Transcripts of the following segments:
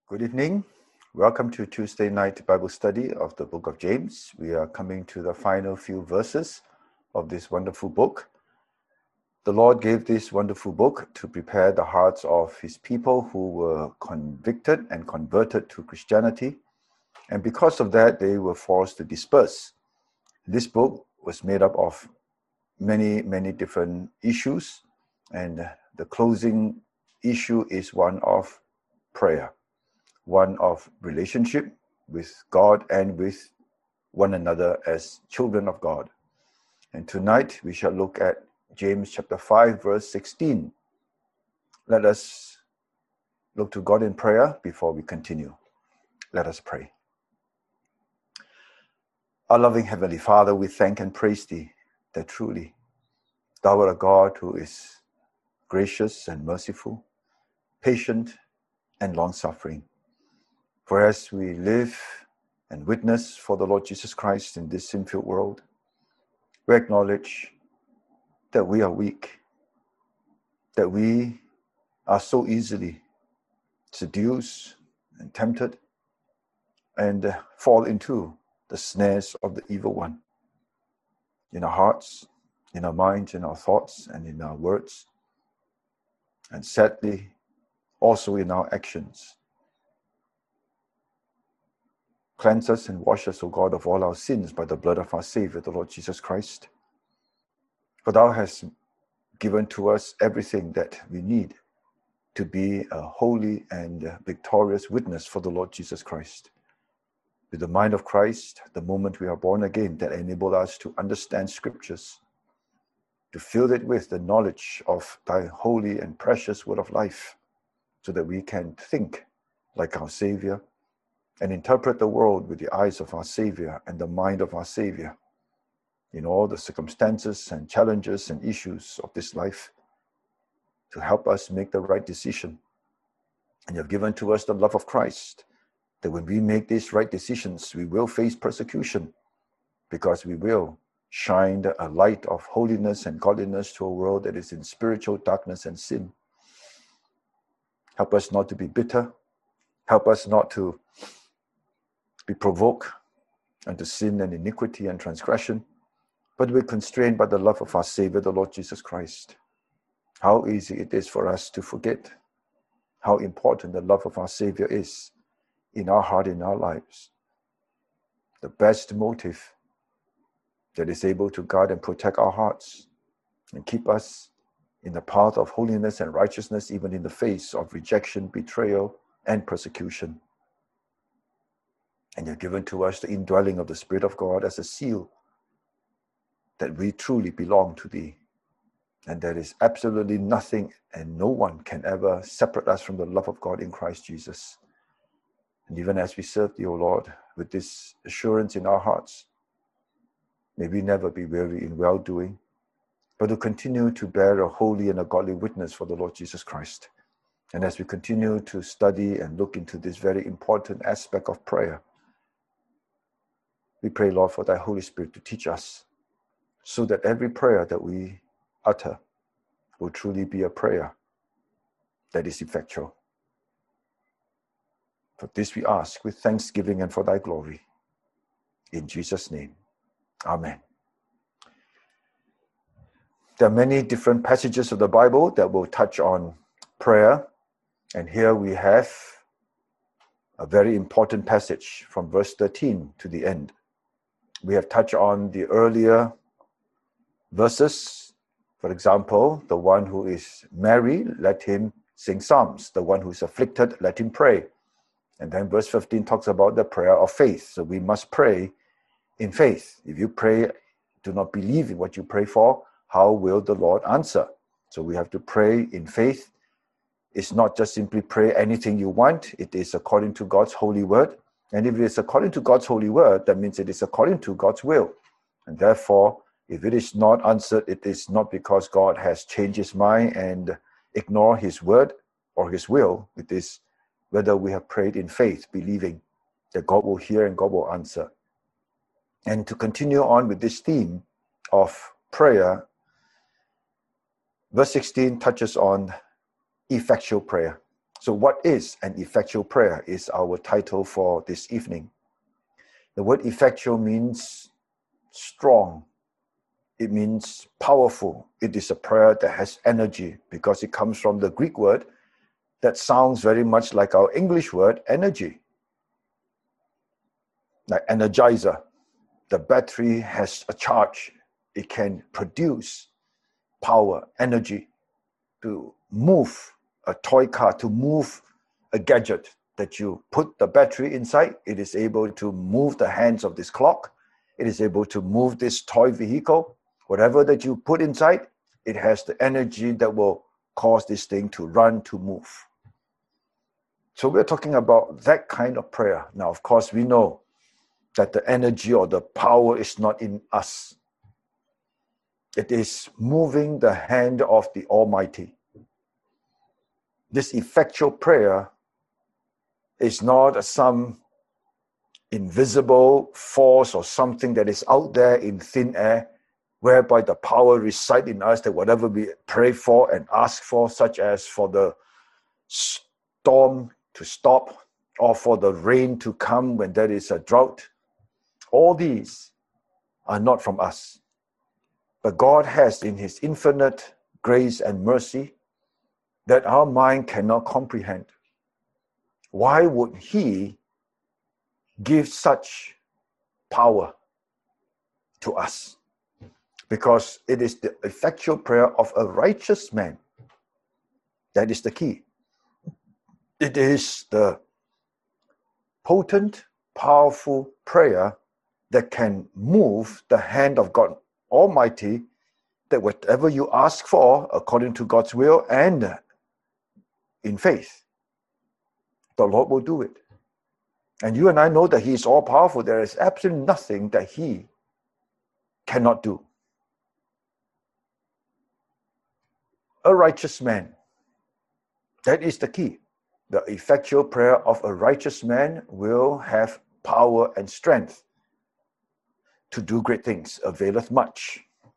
Good evening. Welcome to Tuesday night Bible study of the book of James. We are coming to the final few verses of this wonderful book. The Lord gave this wonderful book to prepare the hearts of his people who were convicted and converted to Christianity. And because of that, they were forced to disperse. This book was made up of many different issues. And the closing issue is one of prayer. One of relationship with God and with one another as children of God. And tonight we shall look at James chapter 5 verse 16. Let us look to God in prayer before we continue. Let us pray. Our loving Heavenly Father, we thank and praise Thee that truly Thou art a God who is gracious and merciful, patient and long-suffering. For as we live and witness for the Lord Jesus Christ in this sin-filled world, we acknowledge that we are weak, that we are so easily seduced and tempted and fall into the snares of the evil one in our hearts, in our minds, in our thoughts, and in our words, and sadly also in our actions. Cleanse us and wash us, O God, of all our sins by the blood of our Savior, the Lord Jesus Christ. For Thou hast given to us everything that we need to be a holy and victorious witness for the Lord Jesus Christ. With the mind of Christ, the moment we are born again, that enable us to understand Scriptures, to fill it with the knowledge of Thy holy and precious word of life, so that we can think like our Savior, and interpret the world with the eyes of our Savior and the mind of our Savior in all the circumstances and challenges and issues of this life, to help us make the right decision. And You have given to us the love of Christ, that when we make these right decisions, we will face persecution, because we will shine a light of holiness and godliness to a world that is in spiritual darkness and sin. Help us not to be bitter. Help us not to be provoked unto sin and iniquity and transgression, but we're constrained by the love of our Savior, the Lord Jesus Christ. How easy it is for us to forget how important the love of our Savior is in our heart, in our lives. The best motive that is able to guard and protect our hearts and keep us in the path of holiness and righteousness, even in the face of rejection, betrayal, and persecution. And You've given to us the indwelling of the Spirit of God as a seal that we truly belong to Thee. And there is absolutely nothing and no one can ever separate us from the love of God in Christ Jesus. And even as we serve Thee, O Lord, with this assurance in our hearts, may we never be weary in well-doing, but to continue to bear a holy and a godly witness for the Lord Jesus Christ. And as we continue to study and look into this very important aspect of prayer, we pray, Lord, for Thy Holy Spirit to teach us, so that every prayer that we utter will truly be a prayer that is effectual. For this we ask with thanksgiving and for Thy glory. In Jesus' name, Amen. There are many different passages of the Bible that will touch on prayer. And here we have a very important passage from verse 13 to the end. We have touched on the earlier verses. For example, the one who is merry, let him sing psalms. The one who is afflicted, let him pray. And then verse 15 talks about the prayer of faith. So we must pray in faith. If you pray, do not believe in what you pray for, how will the Lord answer? So we have to pray in faith. It's not just simply pray anything you want. It is according to God's holy word. And if it is according to God's holy word, that means it is according to God's will. And therefore, if it is not answered, it is not because God has changed His mind and ignored His word or His will. It is whether we have prayed in faith, believing that God will hear and God will answer. And to continue on with this theme of prayer, verse 16 touches on effectual prayer. So what is an effectual prayer is our title for this evening. The word effectual means strong. It means powerful. It is a prayer that has energy because it comes from the Greek word that sounds very much like our English word energy. Like energizer. The battery has a charge. It can produce power, energy to move a toy car, to move a gadget that you put the battery inside. It is able to move the hands of this clock. It is able to move this toy vehicle. Whatever that you put inside, it has the energy that will cause this thing to run, to move. So we're talking about that kind of prayer. Now, of course, we know that the energy or the power is not in us. It is moving the hand of the Almighty. This effectual prayer is not some invisible force or something that is out there in thin air, whereby the power resides in us, that whatever we pray for and ask for, such as for the storm to stop or for the rain to come when there is a drought, all these are not from us. But God has, in His infinite grace and mercy, that our mind cannot comprehend. Why would He give such power to us? Because it is the effectual prayer of a righteous man. That is the key. It is the potent, powerful prayer that can move the hand of God Almighty, that whatever you ask for according to God's will and in faith, the Lord will do it. And you and I know that He is all powerful. There is absolutely nothing that He cannot do. A righteous man. That is the key. The effectual prayer of a righteous man will have power and strength to do great things, availeth much.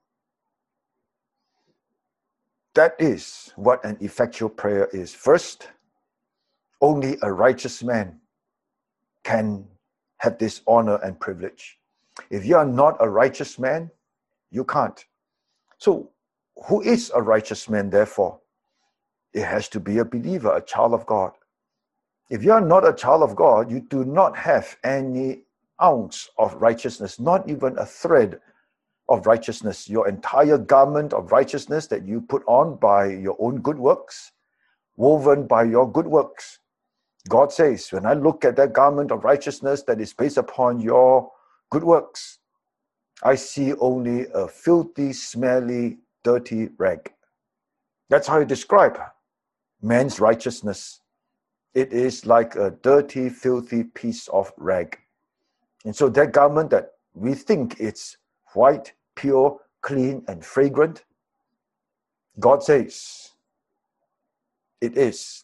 That is what an effectual prayer is. First, only a righteous man can have this honor and privilege. If you are not a righteous man, you can't. So, who is a righteous man, therefore? It has to be a believer, a child of God. If you are not a child of God, you do not have any ounce of righteousness, not even a thread of righteousness. Your entire garment of righteousness that you put on by your own good works, woven by your good works. God says, when I look at that garment of righteousness that is based upon your good works, I see only a filthy, smelly, dirty rag. That's how you describe man's righteousness. It is like a dirty, filthy piece of rag. And so that garment that we think it's white, pure, clean, and fragrant, God says it is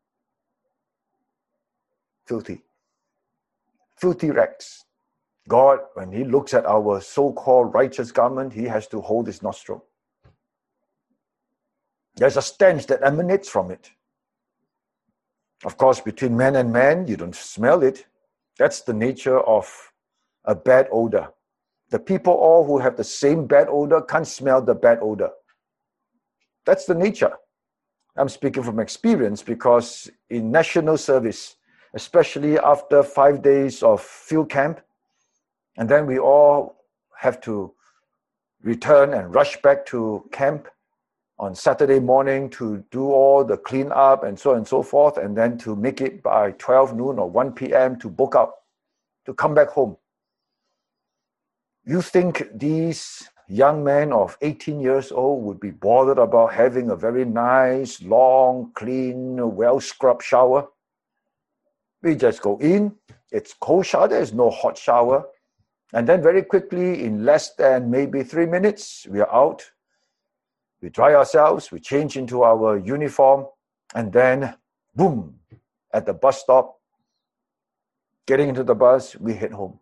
filthy. Filthy rags. God, when He looks at our so-called righteous garment, He has to hold His nostril. There's a stench that emanates from it. Of course, between man and man, you don't smell it. That's the nature of a bad odor. The people all who have the same bad odor can't smell the bad odor. That's the nature. I'm speaking from experience because in national service, especially after 5 days of field camp, and then we all have to return and rush back to camp on Saturday morning to do all the cleanup and so on and so forth, and then to make it by 12 noon or 1 p.m. to book out, to come back home. You think these young men of 18 years old would be bothered about having a very nice, long, clean, well-scrubbed shower? We just go in, it's cold shower, there's no hot shower, and then very quickly, in less than maybe 3 minutes, we are out. We dry ourselves, we change into our uniform, and then, boom, at the bus stop, getting into the bus, we head home.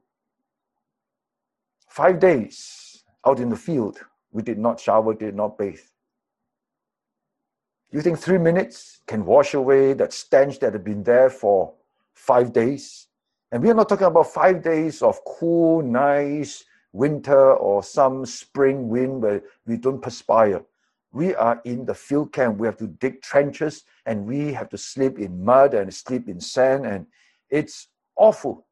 5 days out in the field, we did not shower, did not bathe. You think 3 minutes can wash away that stench that had been there for 5 days? And we are not talking about 5 days of cool, nice winter or some spring wind where we don't perspire. We are in the field camp. We have to dig trenches and we have to sleep in mud and sleep in sand, and it's awful.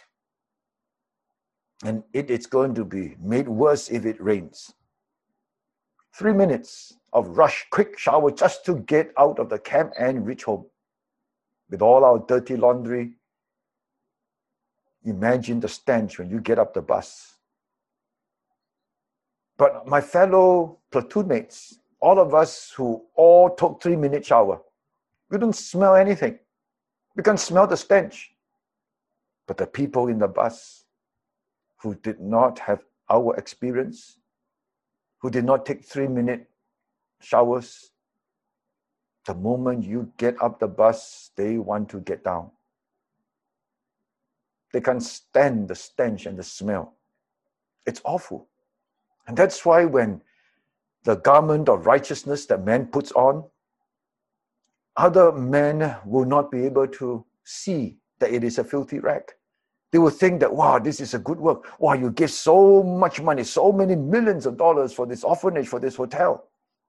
And it's going to be made worse if it rains. 3 minutes of rush, quick shower just to get out of the camp and reach home with all our dirty laundry. Imagine the stench when you get up the bus. But my fellow platoon mates, all of us who all took 3-minute shower, we don't smell anything. We can smell the stench. But the people in the bus who did not have our experience, who did not take 3-minute showers, the moment you get up the bus, they want to get down. They can't stand the stench and the smell. It's awful. And that's why when the garment of righteousness that man puts on, other men will not be able to see that it is a filthy rag. They will think that, wow, this is a good work. Wow, you give so much money, so many millions of dollars for this orphanage, for this hotel,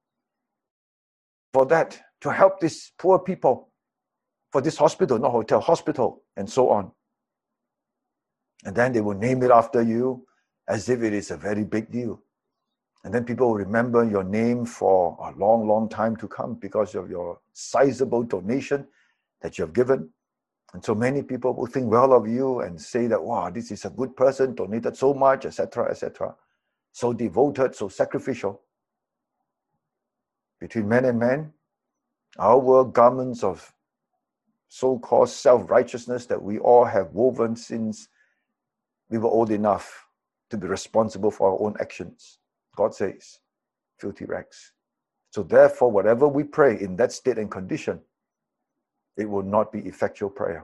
for that, to help these poor people, for this hospital, not hotel, hospital, and so on. And then they will name it after you as if it is a very big deal. And then people will remember your name for a long, long time to come because of your sizable donation that you have given. And so many people will think well of you and say that, wow, this is a good person, donated so much, etc., etc. So devoted, so sacrificial. Between man and man, our garments of so-called self-righteousness that we all have woven since we were old enough to be responsible for our own actions. God says, filthy rags. So therefore, whatever we pray in that state and condition, it will not be effectual prayer.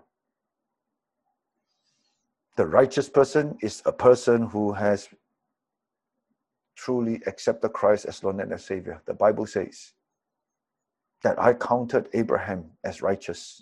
The righteous person is a person who has truly accepted Christ as Lord and as Savior. The Bible says that I counted Abraham as righteous.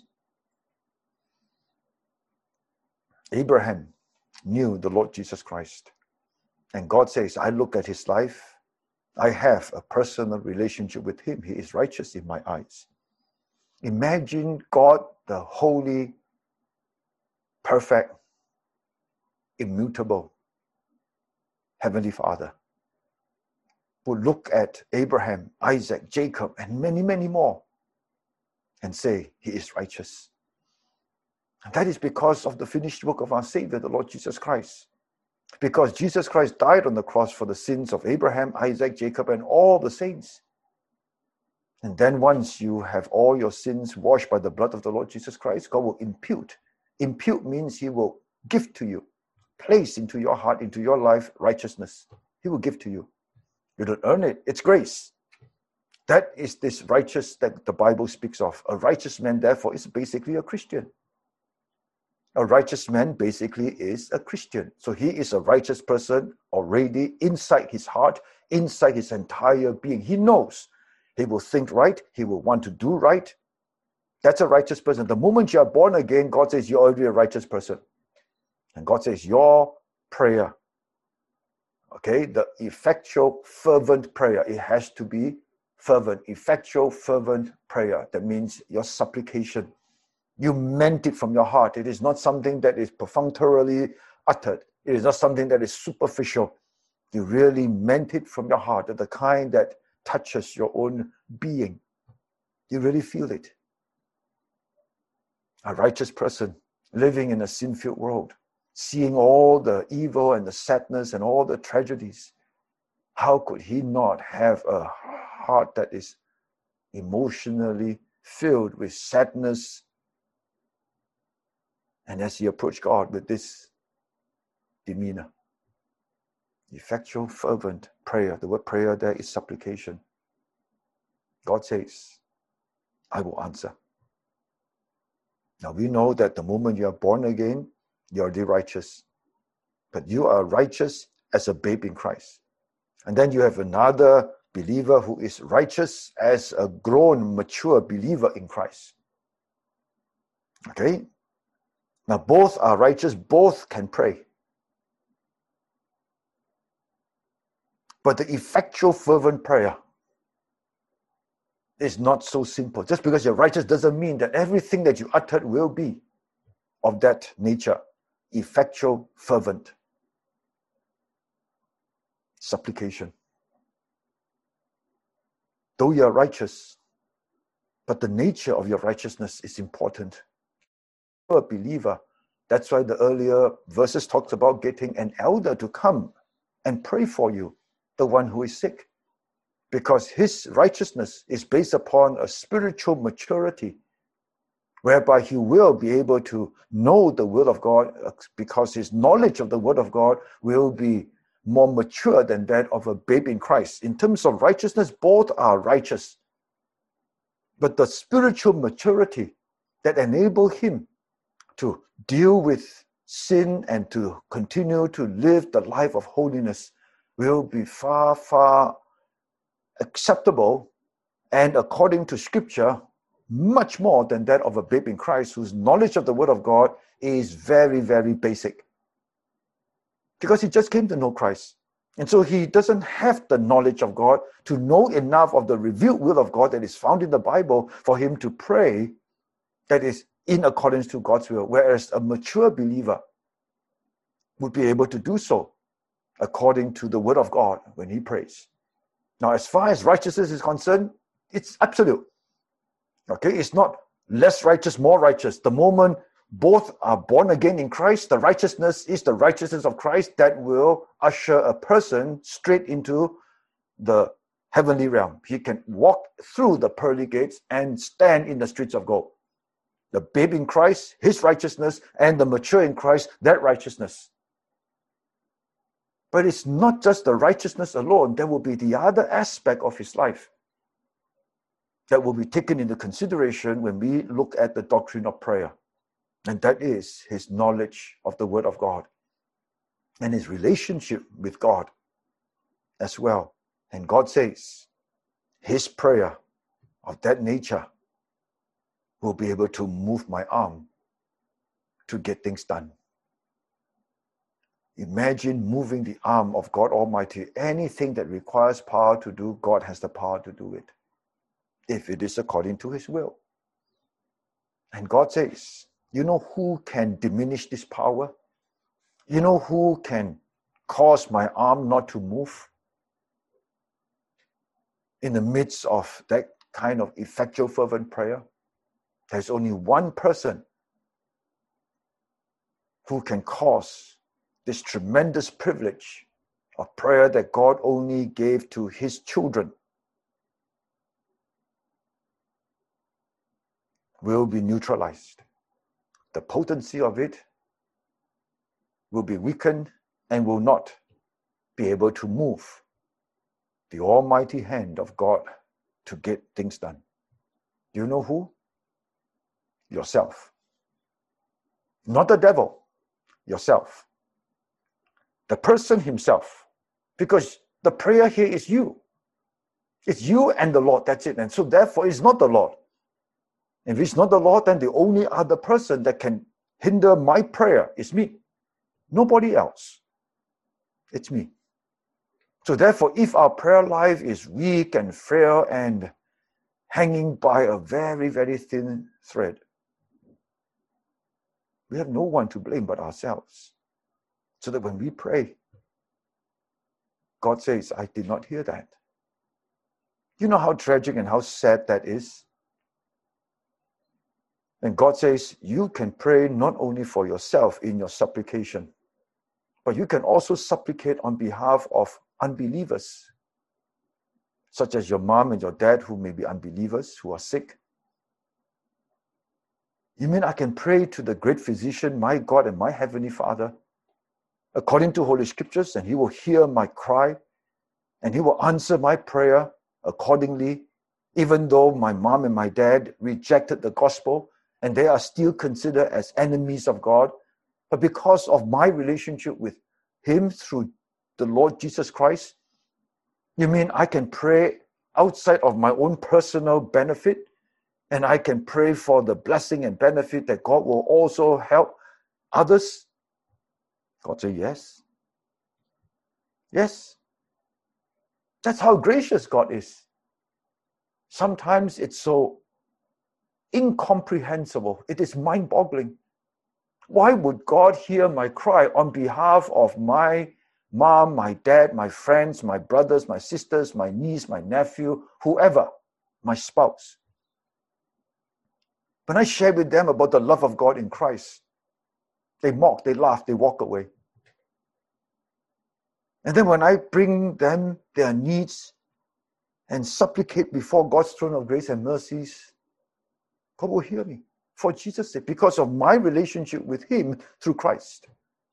Abraham knew the Lord Jesus Christ. And God says, I look at his life. I have a personal relationship with him. He is righteous in my eyes. Imagine God, the holy, perfect, immutable Heavenly Father, would look at Abraham, Isaac, Jacob, and many, many more and say, he is righteous. And that is because of the finished work of our Savior, the Lord Jesus Christ. Because Jesus Christ died on the cross for the sins of Abraham, Isaac, Jacob, and all the saints. And then once you have all your sins washed by the blood of the Lord Jesus Christ, God will impute. Impute means he will give to you, place into your heart, into your life, righteousness. He will give to you. You don't earn it. It's grace. That is this righteous that the Bible speaks of. A righteous man, therefore, is basically a Christian. A righteous man basically is a Christian. So he is a righteous person already inside his heart, inside his entire being. He knows he will think right. He will want to do right. That's a righteous person. The moment you are born again, God says you're already a righteous person. And God says your prayer, okay, the effectual, fervent prayer, it has to be fervent, effectual, fervent prayer. That means your supplication. You meant it from your heart. It is not something that is perfunctorily uttered. It is not something that is superficial. You really meant it from your heart, the kind that touches your own being. You really feel it. A righteous person living in a sin-filled world, seeing all the evil and the sadness and all the tragedies, how could he not have a heart that is emotionally filled with sadness? And as he approached God with this demeanor, effectual, fervent prayer, the word prayer there is supplication. God says, I will answer. Now we know that the moment you are born again, you are already righteous. But you are righteous as a babe in Christ. And then you have another believer who is righteous as a grown, mature believer in Christ. Okay? Now, both are righteous, both can pray. But the effectual, fervent prayer is not so simple. Just because you're righteous doesn't mean that everything that you uttered will be of that nature. Effectual, fervent supplication. Though you are righteous, but the nature of your righteousness is important. You're a believer. That's why the earlier verses talks about getting an elder to come and pray for you, the one who is sick. Because his righteousness is based upon a spiritual maturity, whereby he will be able to know the will of God, because his knowledge of the word of God will be more mature than that of a babe in Christ. In terms of righteousness, both are righteous. But the spiritual maturity that enable him to deal with sin and to continue to live the life of holiness will be far, far acceptable, and according to Scripture, much more than that of a babe in Christ whose knowledge of the Word of God is very, very basic. Because he just came to know Christ. And so he doesn't have the knowledge of God to know enough of the revealed will of God that is found in the Bible for him to pray that is in accordance to God's will. Whereas a mature believer would be able to do so according to the Word of God when he prays. Now, as far as righteousness is concerned, it's absolute. Okay, it's not less righteous, more righteous. The moment both are born again in Christ, the righteousness is the righteousness of Christ that will usher a person straight into the heavenly realm. He can walk through the pearly gates and stand in the streets of gold. The babe in Christ, his righteousness, and the mature in Christ, that righteousness. But it's not just the righteousness alone. There will be the other aspect of his life that will be taken into consideration when we look at the doctrine of prayer. And that is his knowledge of the Word of God and his relationship with God as well. And God says his prayer of that nature will be able to move my arm to get things done. Imagine moving the arm of God Almighty. Anything that requires power to do, God has the power to do it, if it is according to his will. And God says, you know who can diminish this power? You know who can cause my arm not to move? In the midst of that kind of effectual, fervent prayer, there's only one person who can cause this tremendous privilege of prayer that God only gave to his children will be neutralized. The potency of it will be weakened and will not be able to move the almighty hand of God to get things done. Do you know who? Yourself. Not the devil, yourself. The person himself. Because the prayer here is you. It's you and the Lord, that's it. And so therefore it's not the Lord. If it's not the Lord, then the only other person that can hinder my prayer is me. Nobody else. It's me. So therefore, if our prayer life is weak and frail and hanging by a very, very thin thread, we have no one to blame but ourselves. So that when we pray, God says, I did not hear that. You know how tragic and how sad that is? And God says, you can pray not only for yourself in your supplication, but you can also supplicate on behalf of unbelievers, such as your mom and your dad who may be unbelievers, who are sick. You mean I can pray to the great physician, my God and my Heavenly Father, according to Holy Scriptures, and he will hear my cry, and he will answer my prayer accordingly, even though my mom and my dad rejected the gospel, and they are still considered as enemies of God. But because of my relationship with him through the Lord Jesus Christ, You mean I can pray outside of my own personal benefit, and I can pray for the blessing and benefit that God will also help others? God said, yes. Yes. That's how gracious God is. Sometimes it's so incomprehensible. It is mind-boggling. Why would God hear my cry on behalf of my mom, my dad, my friends, my brothers, my sisters, my niece, my nephew, whoever, my spouse? When I share with them about the love of God in Christ, they mock, they laugh, they walk away. And then when I bring them their needs and supplicate before God's throne of grace and mercies, God will hear me for Jesus' sake, because of my relationship with Him through Christ.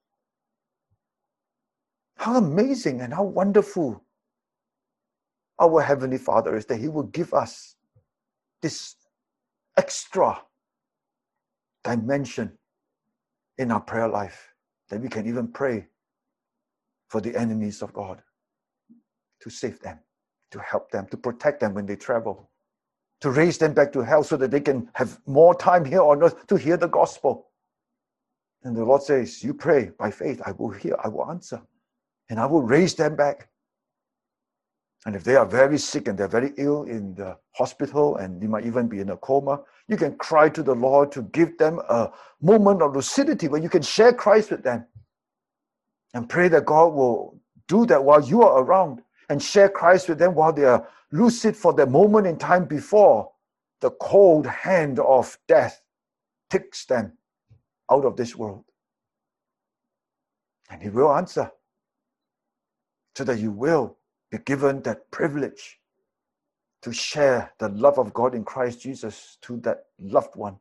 How amazing and how wonderful our Heavenly Father is, that He will give us this extra dimension in our prayer life, that we can even pray for the enemies of God, to save them, to help them, to protect them when they travel, to raise them back to health so that they can have more time here on earth to hear the gospel. And the Lord says, you pray by faith, I will hear, I will answer, and I will raise them back. And if they are very sick and they're very ill in the hospital, and they might even be in a coma, you can cry to the Lord to give them a moment of lucidity where you can share Christ with them, and pray that God will do that while you are around, and share Christ with them while they are lucid for the moment in time before the cold hand of death takes them out of this world. And He will answer, so that you will be given that privilege to share the love of God in Christ Jesus to that loved one,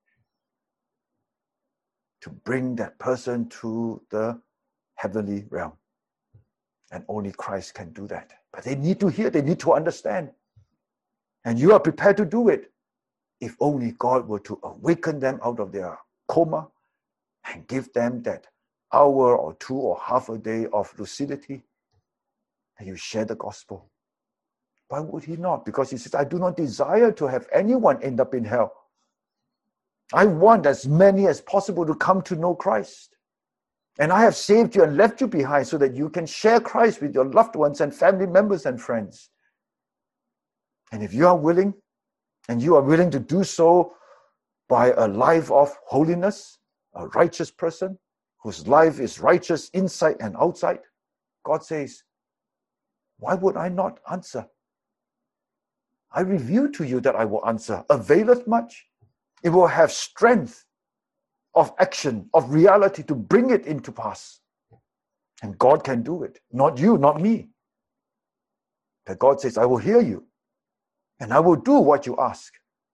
to bring that person to the heavenly realm. And only Christ can do that. But they need to hear, they need to understand. And you are prepared to do it if only God were to awaken them out of their coma and give them that hour or two or half a day of lucidity, and you share the gospel. Why would He not? Because He says, I do not desire to have anyone end up in hell. I want as many as possible to come to know Christ. And I have saved you and left you behind so that you can share Christ with your loved ones and family members and friends. And if you are willing, and you are willing to do so by a life of holiness, a righteous person whose life is righteous inside and outside, God says, why would I not answer? I reveal to you that I will answer. Availeth much. It will have strength of action, of reality to bring it into pass. And God can do it. Not you, not me. But God says, I will hear you. And I will do what you ask.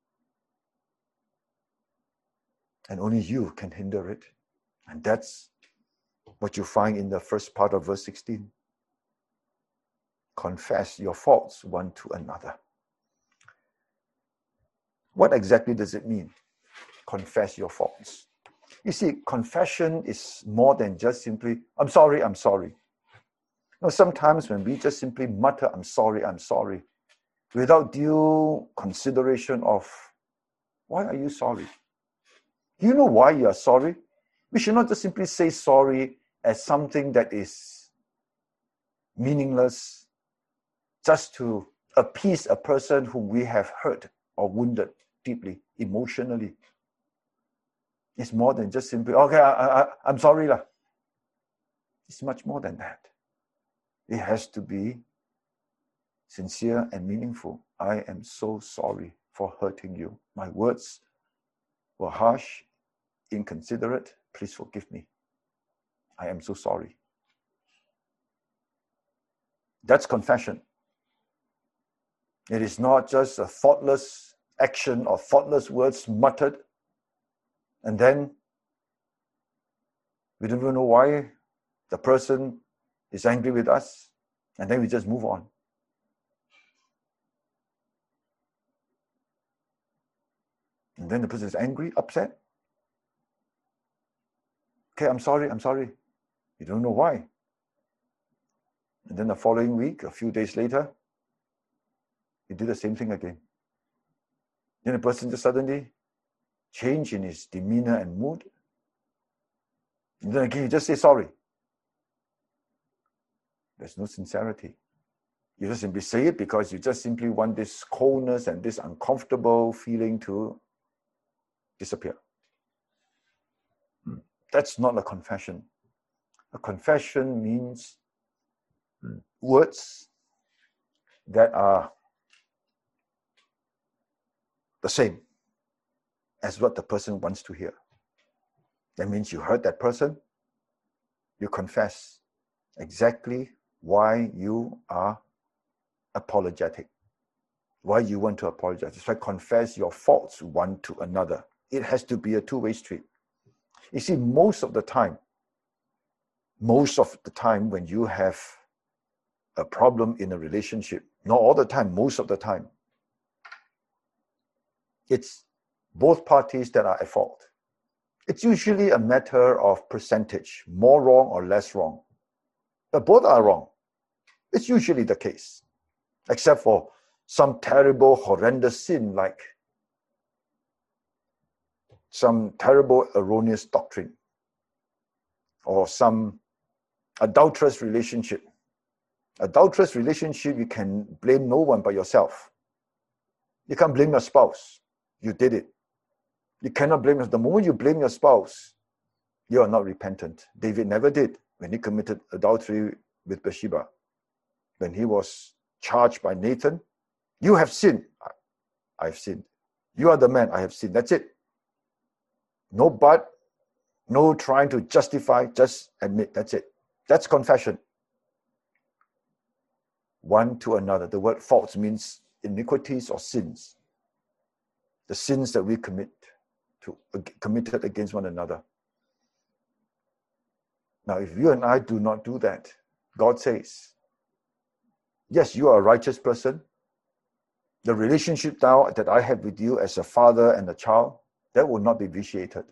And only you can hinder it. And that's what you find in the first part of verse 16. Confess your faults one to another. What exactly does it mean? Confess your faults. You see, confession is more than just simply, I'm sorry, I'm sorry. No, sometimes when we just simply mutter, I'm sorry, without due consideration of, why are you sorry? Do you know why you are sorry? We should not just simply say sorry as something that is meaningless, just to appease a person whom we have hurt or wounded deeply, emotionally. It's more than just simply, okay, I'm sorry lah. It's much more than that. It has to be sincere and meaningful. I am so sorry for hurting you. My words were harsh, inconsiderate. Please forgive me. I am so sorry. That's confession. It is not just a thoughtless action or thoughtless words muttered, and then we don't even know why the person is angry with us, and then we just move on. And then the person is angry, upset. Okay, I'm sorry. You don't know why. And then the following week, a few days later, he did the same thing again. Then the person just suddenly changed in his demeanor and mood. And then again, he just say sorry. There's no sincerity. You just simply say it because you just simply want this coldness and this uncomfortable feeling to disappear. That's not a confession. A confession means words that are the same as what the person wants to hear. That means you heard that person, you confess exactly why you are apologetic, why you want to apologize. It's like confess your faults one to another. It has to be a two-way street. You see, most of the time when you have a problem in a relationship, not all the time, most of the time, it's both parties that are at fault. It's usually a matter of percentage, more wrong or less wrong. But both are wrong. It's usually the case, except for some terrible, horrendous sin like some terrible, erroneous doctrine or some adulterous relationship. Adulterous relationship, you can blame no one but yourself. You can't blame your spouse. You did it. You cannot blame the moment you blame your spouse, you are not repentant. David never did when he committed adultery with Bathsheba. When he was charged by Nathan, you have sinned. I have sinned. You are the man. I have sinned. That's it. No but, no trying to justify, just admit. That's it. That's confession. One to another. The word faults means iniquities or sins. The sins that we committed against one another. Now, if you and I do not do that, God says, yes, you are a righteous person. The relationship now that I have with you as a father and a child, that will not be vitiated.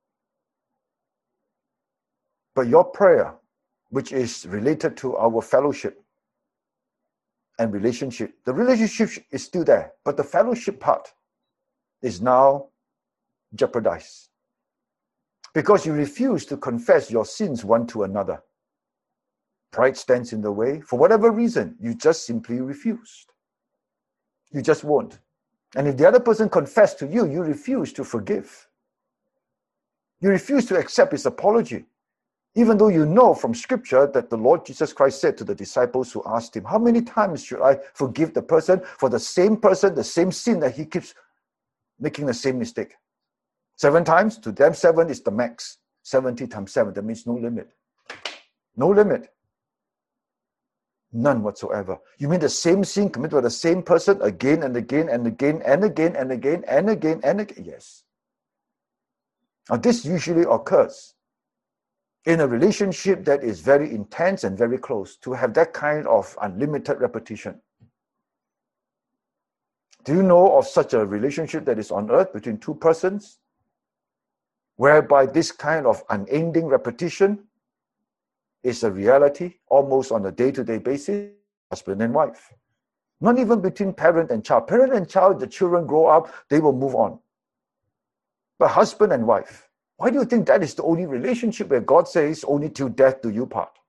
But your prayer, which is related to our fellowship and relationship, the relationship is still there, but the fellowship part is now jeopardized. Because you refuse to confess your sins one to another. Pride stands in the way. For whatever reason, you just simply refused. You just won't. And if the other person confessed to you, you refuse to forgive. You refuse to accept his apology. Even though you know from scripture that the Lord Jesus Christ said to the disciples who asked him, how many times should I forgive the person for the same person, the same sin that he keeps making the same mistake? 7 times? To them, 7 is the max. 70 times 7, that means no limit. No limit. None whatsoever. You mean the same sin committed by the same person again and again and again and again and again and again and again? Yes. Now this usually occurs in a relationship that is very intense and very close, to have that kind of unlimited repetition. Do you know of such a relationship that is on earth between 2 persons, whereby this kind of unending repetition is a reality almost on a day-to-day basis, husband and wife? Not even between parent and child. Parent and child, the children grow up, they will move on. But husband and wife, why do you think that is the only relationship where God says, only till death do you part?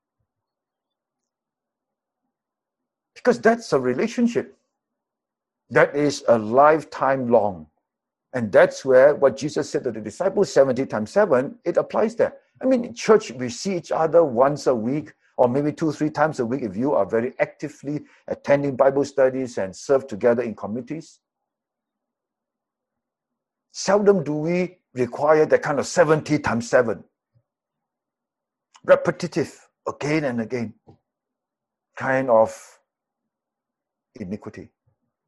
Because that's a relationship that is a lifetime long. And that's where what Jesus said to the disciples, 70 times 7, it applies there. I mean, in church, we see each other once a week, or maybe 2-3 times a week if you are very actively attending Bible studies and serve together in communities. Seldom do we require that kind of 70 times 7. Repetitive, again and again, kind of iniquity.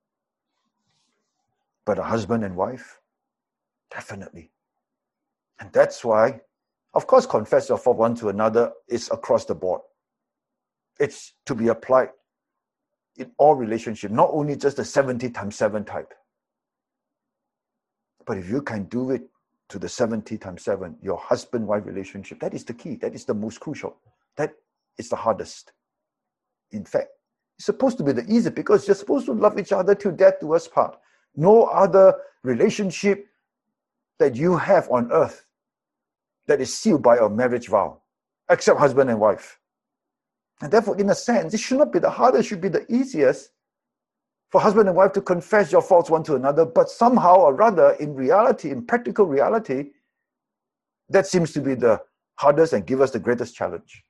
But a husband and wife, definitely. And that's why, of course, confess your fault one to another is across the board. It's to be applied in all relationships, not only just the 70 times 7 type. But if you can do it to the 70 times 7, your husband-wife relationship, that is the key. That is the most crucial. That is the hardest. In fact, it's supposed to be the easiest because you're supposed to love each other till death do us part. No other relationship that you have on earth that is sealed by a marriage vow, except husband and wife. And therefore, in a sense, it should not be the hardest, it should be the easiest for husband and wife to confess your faults one to another, but somehow or rather, in reality, in practical reality, that seems to be the hardest and give us the greatest challenge.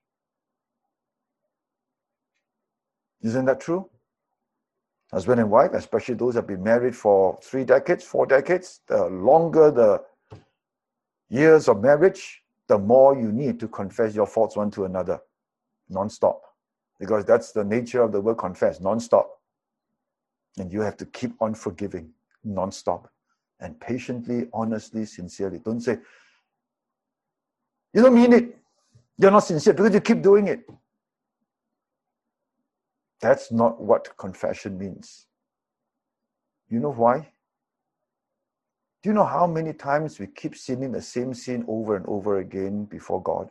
Isn't that true? Husband and wife, especially those that have been married for 3 decades, 4 decades, the longer the years of marriage, the more you need to confess your faults one to another, non-stop. Because that's the nature of the word confess, non-stop. And you have to keep on forgiving, non-stop. And patiently, honestly, sincerely. Don't say, you don't mean it. You're not sincere because you keep doing it. That's not what confession means. You know why? Do you know how many times we keep sinning the same sin over and over again before God?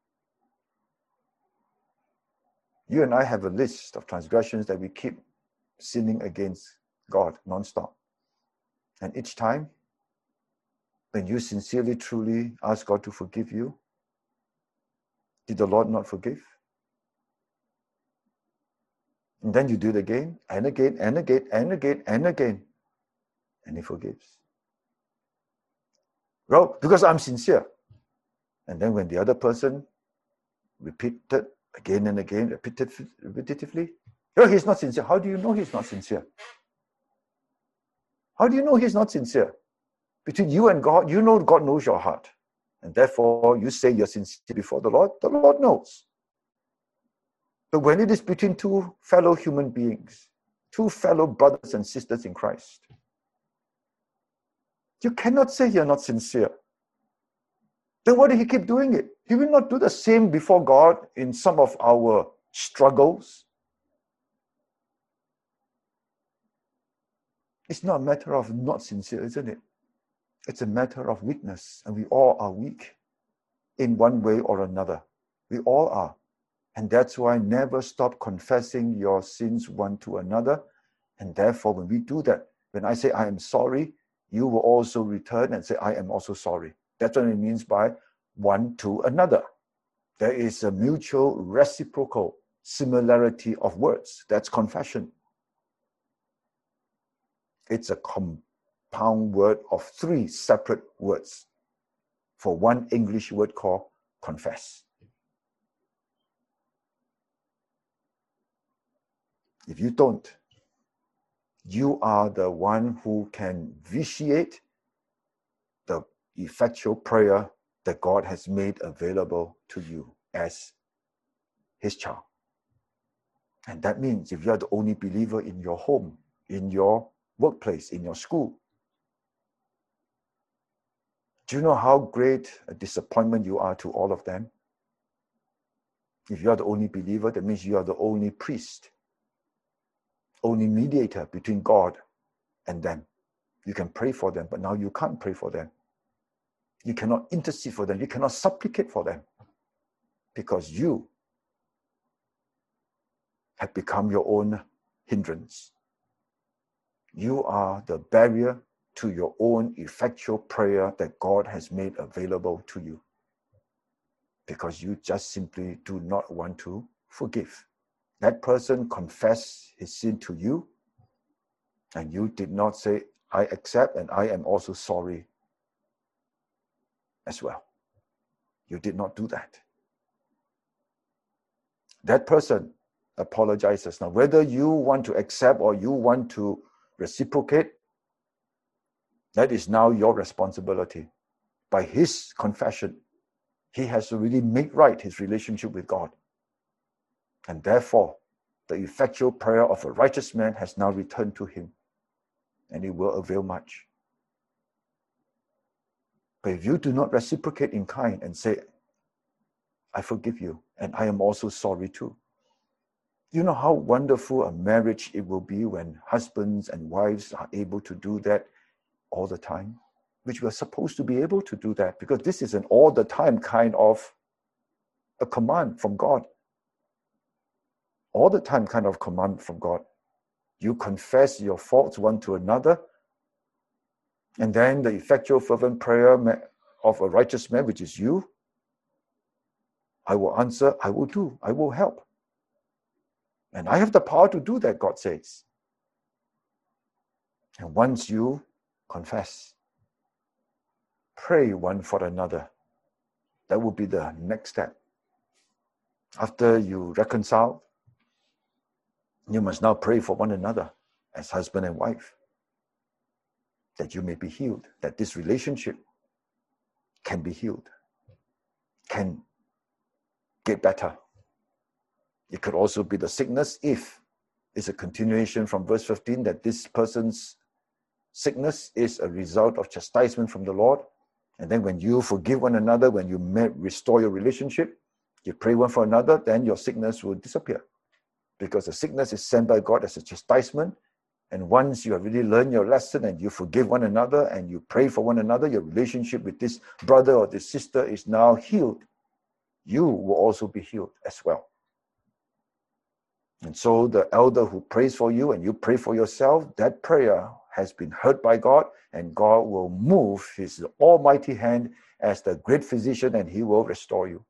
You and I have a list of transgressions that we keep sinning against God non-stop. And each time, when you sincerely, truly ask God to forgive you, did the Lord not forgive? And then you do it again, and again, and again, and again, and again. And He forgives. Well, because I'm sincere. And then when the other person repeated again and again, repetitively, oh, he's not sincere. How do you know he's not sincere? How do you know he's not sincere? Between you and God, you know God knows your heart. And therefore, you say you're sincere before the Lord knows. But when it is between two fellow human beings, two fellow brothers and sisters in Christ, you cannot say you're not sincere. Then why do He keep doing it? He will not do the same before God in some of our struggles. It's not a matter of not sincere, isn't it? It's a matter of weakness, and we all are weak in one way or another. We all are. And that's why never stop confessing your sins one to another. And therefore, when we do that, when I say I am sorry, you will also return and say, I am also sorry. That's what it means by one to another. There is a mutual reciprocal similarity of words. That's confession. It's a compound word of 3 separate words for one English word called confess. If you don't, you are the one who can vitiate the effectual prayer that God has made available to you as His child. And that means if you are the only believer in your home, in your workplace, in your school, do you know how great a disappointment you are to all of them? If you are the only believer, that means you are the only priest, only mediator between God and them. You can pray for them, but now you can't pray for them. You cannot intercede for them. You cannot supplicate for them because you have become your own hindrance. You are the barrier to your own effectual prayer that God has made available to you because you just simply do not want to forgive. That person confessed his sin to you and you did not say, I accept and I am also sorry as well. You did not do that. That person apologizes. Now, whether you want to accept or you want to reciprocate, that is now your responsibility. By his confession, he has already made right his relationship with God. And therefore, the effectual prayer of a righteous man has now returned to him, and it will avail much. But if you do not reciprocate in kind and say, I forgive you, and I am also sorry too. You know how wonderful a marriage it will be when husbands and wives are able to do that all the time, which we are supposed to be able to do that because this is an all the time kind of a command from God. all the time kind of command from God. You confess your faults one to another, and then the effectual fervent prayer of a righteous man, which is you, I will answer, I will do, I will help. And I have the power to do that, God says. And once you confess, pray one for another, that will be the next step. After you reconcile, you must now pray for one another as husband and wife, that you may be healed, that this relationship can be healed, can get better. It could also be the sickness, if it's a continuation from verse 15, that this person's sickness is a result of chastisement from the Lord. And then when you forgive one another, when you restore your relationship, you pray one for another, then your sickness will disappear. Because the sickness is sent by God as a chastisement. And once you have really learned your lesson and you forgive one another and you pray for one another, your relationship with this brother or this sister is now healed. You will also be healed as well. And so the elder who prays for you and you pray for yourself, that prayer has been heard by God, and God will move his almighty hand as the great physician, and he will restore you.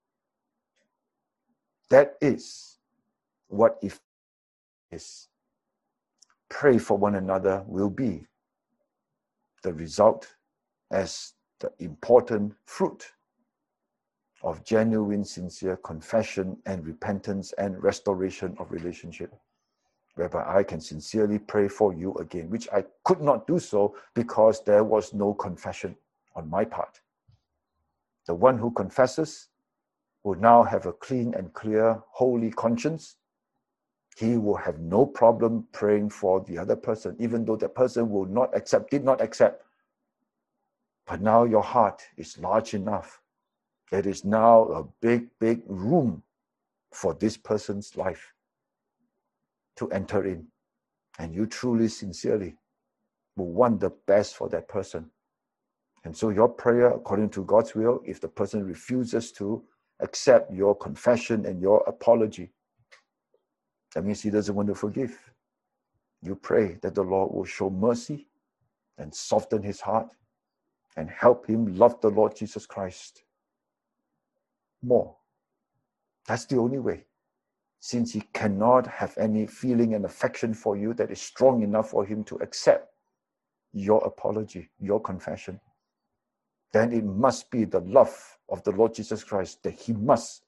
That is what if is. Pray for one another will be the result as the important fruit of genuine, sincere confession and repentance and restoration of relationship, whereby I can sincerely pray for you again, which I could not do so because there was no confession on my part. The one who confesses will now have a clean and clear, holy conscience. He will have no problem praying for the other person, even though the person will not accept, did not accept. But now your heart is large enough. There is now a big, big room for this person's life to enter in. And you truly, sincerely will want the best for that person. And so your prayer, according to God's will, if the person refuses to accept your confession and your apology, that means he doesn't want to forgive. You pray that the Lord will show mercy and soften his heart and help him love the Lord Jesus Christ more. That's the only way. Since he cannot have any feeling and affection for you that is strong enough for him to accept your apology, your confession, then it must be the love of the Lord Jesus Christ that he must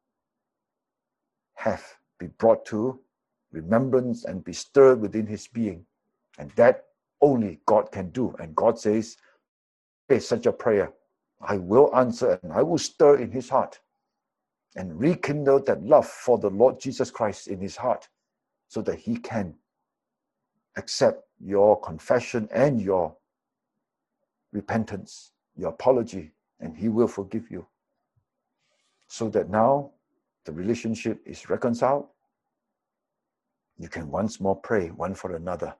have be brought to remembrance and be stirred within his being. And that only God can do. And God says, pray such a prayer, I will answer and I will stir in his heart and rekindle that love for the Lord Jesus Christ in his heart, so that he can accept your confession and your repentance, your apology, and he will forgive you. So that now the relationship is reconciled. You can once more pray one for another,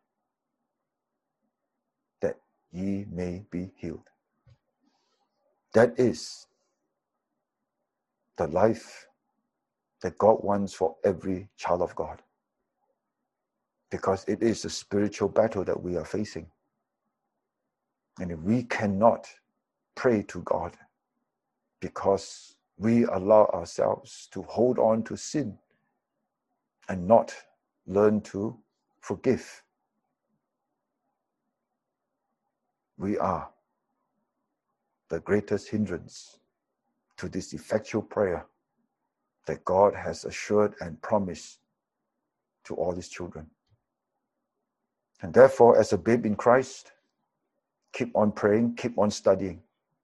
that ye may be healed. That is the life that God wants for every child of God. Because it is a spiritual battle that we are facing. And if we cannot pray to God because we allow ourselves to hold on to sin and not learn to forgive, we are the greatest hindrance to this effectual prayer that God has assured and promised to all his children. And therefore, as a babe in Christ, keep on praying, keep on studying.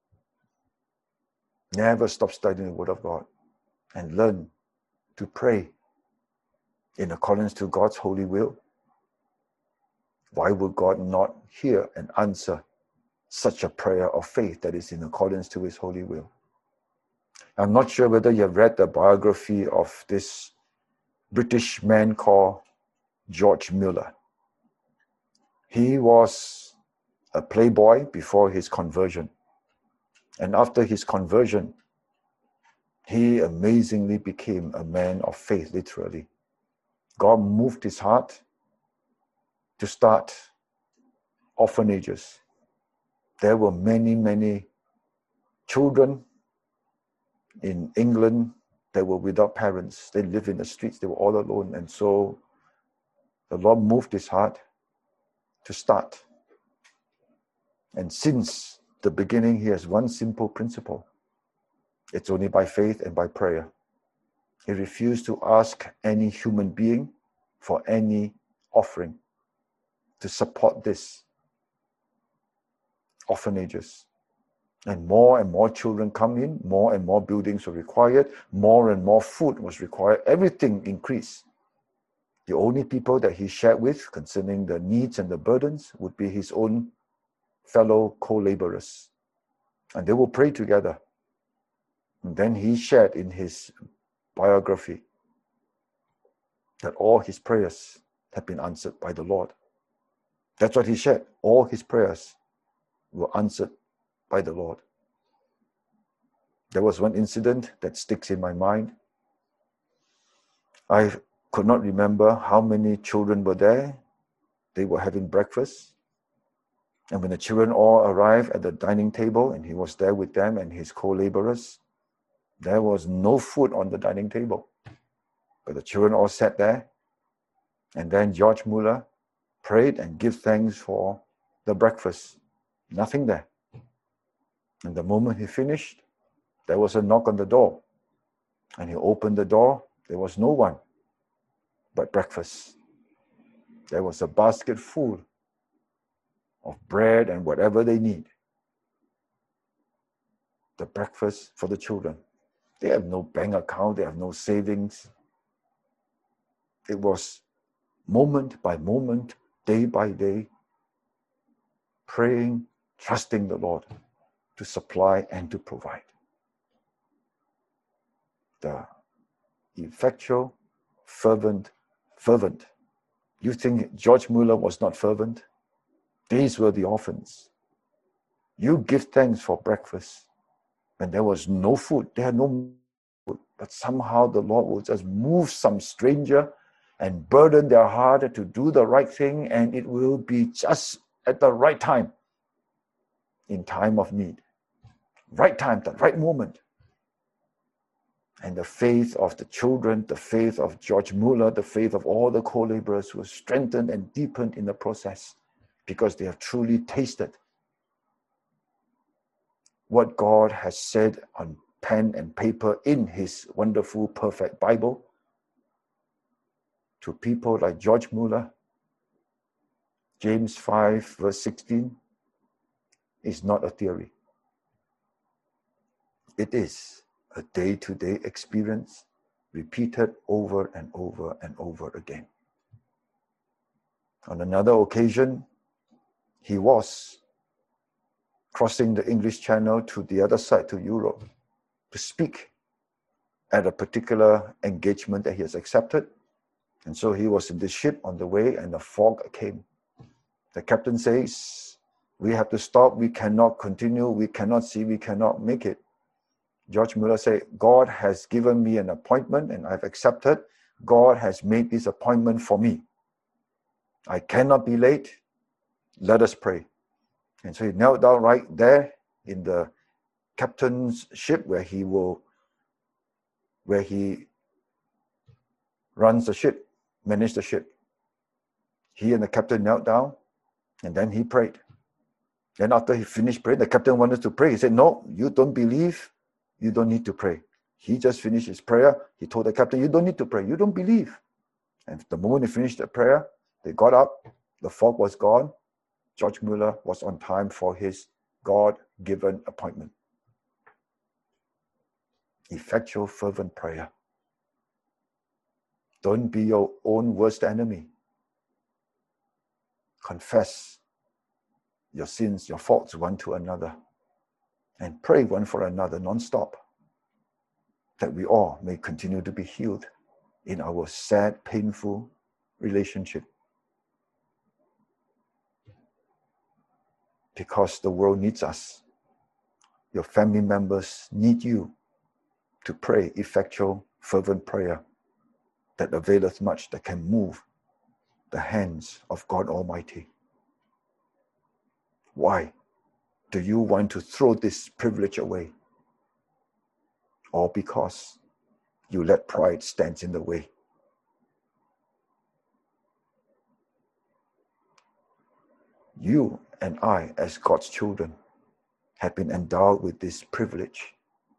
Never stop studying the Word of God, and learn to pray in accordance to God's holy will. Why would God not hear and answer such a prayer of faith that is in accordance to his holy will? I'm not sure whether you have read the biography of this British man called George Muller. He was a playboy before his conversion. And after his conversion, he amazingly became a man of faith, literally. God moved his heart to start orphanages. There were many, many children in England that were without parents. They lived in the streets. They were all alone. And so the Lord moved his heart to start. And since the beginning, he has one simple principle. It's only by faith and by prayer. He refused to ask any human being for any offering to support this orphanages. And more children come in, more and more buildings were required, more and more food was required, everything increased. The only people that he shared with concerning the needs and the burdens would be his own fellow co-laborers. And they will pray together. And then he shared in his biography that all his prayers have been answered by the Lord. That's what he shared. All his prayers were answered by the Lord. There was one incident that sticks in my mind. I could not remember how many children were there. They were having breakfast. And when the children all arrived at the dining table, and he was there with them and his co-laborers, there was no food on the dining table. But the children all sat there. And then George Muller prayed and gave thanks for the breakfast. Nothing there. And the moment he finished, there was a knock on the door. And he opened the door. There was no one but breakfast. There was a basket full of bread and whatever they need. The breakfast for the children. They have no bank account. They have no savings. It was moment by moment, day by day, praying, trusting the Lord to supply and to provide. The effectual, fervent. You think George Muller was not fervent? These were the orphans. You give thanks for breakfast when there was no food. They had no food. But somehow the Lord will just move some stranger and burden their heart to do the right thing, and it will be just at the right time, in time of need. Right time, the right moment. And the faith of the children, the faith of George Muller, the faith of all the co-laborers was strengthened and deepened in the process because they have truly tasted what God has said on pen and paper in his wonderful, perfect Bible to people like George Muller. James 5 verse 16 is not a theory. It is a day-to-day experience repeated over and over and over again. On another occasion, he was crossing the English Channel to the other side, to Europe, to speak at a particular engagement that he has accepted. And so he was in the ship on the way, and the fog came. The captain says, we have to stop, we cannot continue, we cannot see, we cannot make it. George Muller said, God has given me an appointment and I've accepted. God has made this appointment for me. I cannot be late. Let us pray. And so he knelt down right there in the captain's ship where he runs the ship, manages the ship. He and the captain knelt down and then he prayed. Then after he finished praying, the captain wanted to pray. He said, no, you don't believe. You don't need to pray. He just finished his prayer. He told the captain, you don't need to pray. You don't believe. And the moment he finished the prayer, they got up. The fog was gone. George Muller was on time for his God-given appointment. Effectual, fervent prayer. Don't be your own worst enemy. Confess your sins, your faults one to another. And pray one for another non-stop, that we all may continue to be healed in our sad, painful relationship. Because the world needs us. Your family members need you to pray effectual, fervent prayer that availeth much, that can move the hands of God Almighty. Why do you want to throw this privilege away? Or because you let pride stand in the way? You and I, as God's children, have been endowed with this privilege.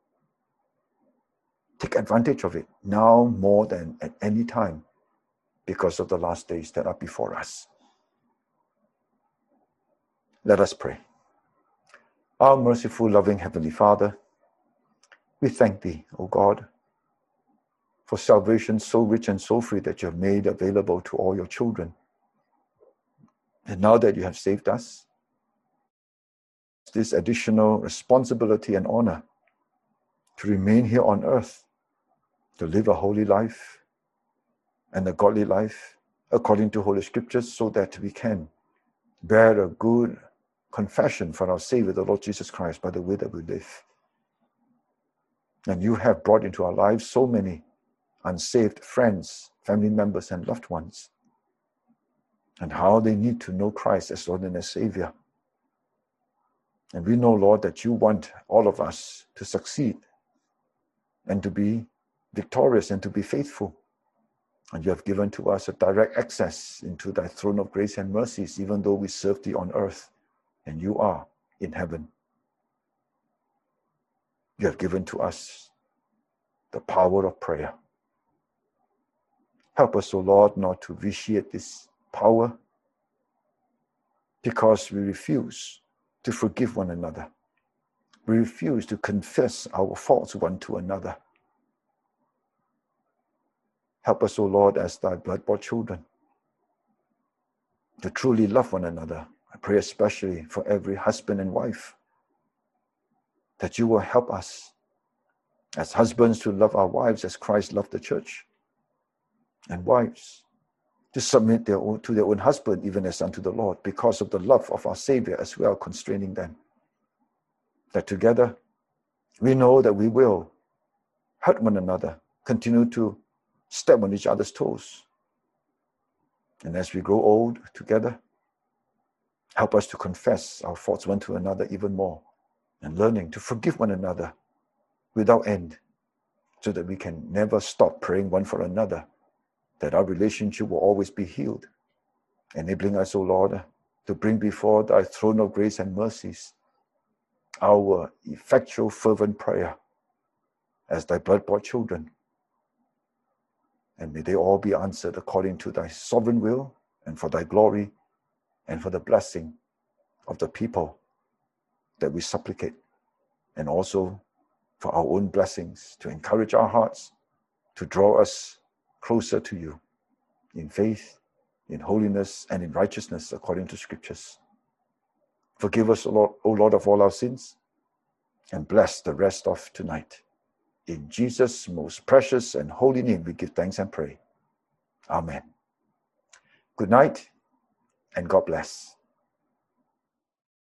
Take advantage of it now more than at any time because of the last days that are before us. Let us pray. Our merciful, loving Heavenly Father, we thank Thee, O God, for salvation so rich and so free that you have made available to all your children. And now that you have saved us, this additional responsibility and honor to remain here on earth, to live a holy life and a godly life according to Holy Scriptures, so that we can bear a good confession for our Savior, the Lord Jesus Christ, by the way that we live. And you have brought into our lives so many unsaved friends, family members, and loved ones, and how they need to know Christ as Lord and as Savior. And we know, Lord, that you want all of us to succeed and to be victorious and to be faithful. And you have given to us a direct access into thy throne of grace and mercies, even though we serve thee on earth and you are in heaven. You have given to us the power of prayer. Help us, O Lord, not to vitiate this power, because we refuse to forgive one another. We refuse to confess our faults one to another. Help us, O Lord, as thy blood-bought children, to truly love one another. I pray especially for every husband and wife, that you will help us as husbands to love our wives as Christ loved the church, and wives to submit to their own husband even as unto the Lord, because of the love of our Savior as well constraining them. That together we know that we will hurt one another, continue to step on each other's toes. And as we grow old together, help us to confess our faults one to another even more, and learning to forgive one another without end, so that we can never stop praying one for another, that our relationship will always be healed, enabling us, O Lord, to bring before thy throne of grace and mercies our effectual, fervent prayer as thy blood-bought children. And may they all be answered according to thy sovereign will, and for thy glory, and for the blessing of the people that we supplicate, and also for our own blessings, to encourage our hearts, to draw us closer to you in faith, in holiness, and in righteousness according to Scriptures. Forgive us, O Lord, of all our sins, and bless the rest of tonight. In Jesus' most precious and holy name we give thanks and pray. Amen. Good night, and God bless.